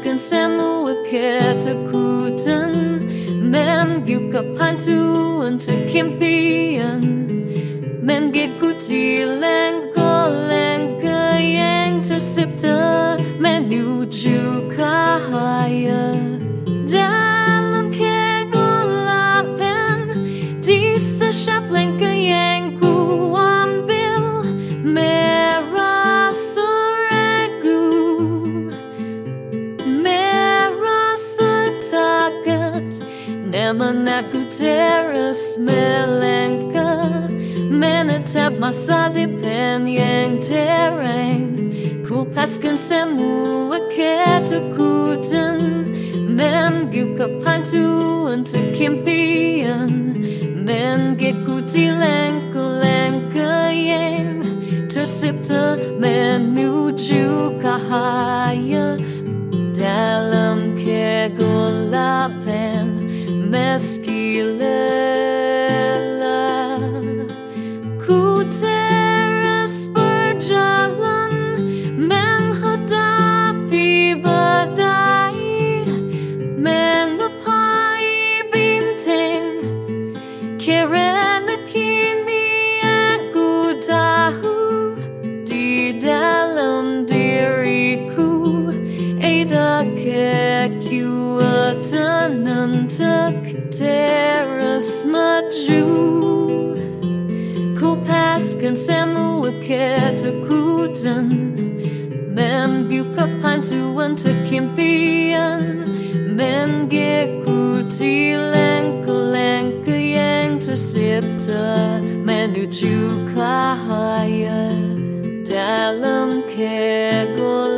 paskan semua ketakutan men buka pantu untuk impian men ikuti langkah yang tercipta menuju cahaya dalam kegelapan di setiap langkah yang ku ambil merasa ragu merasa takut namun aku terus melangkah menatap masa depan yang terang ku paskan semua ketakutan membuka pantu untuk impian mengikuti langkah yang tercipta menuju cahaya dalam kegelapan meski lelah ku terus berjalan menghadapi badai menggapai bintang kerana kini aku tahu di dalam diriku ada kekuatan untuk terus maju. Ku paskan semua ketakutan membuka pantu untuk impian mengikuti langkah yang tercipta menuju cahaya dalam kegelapan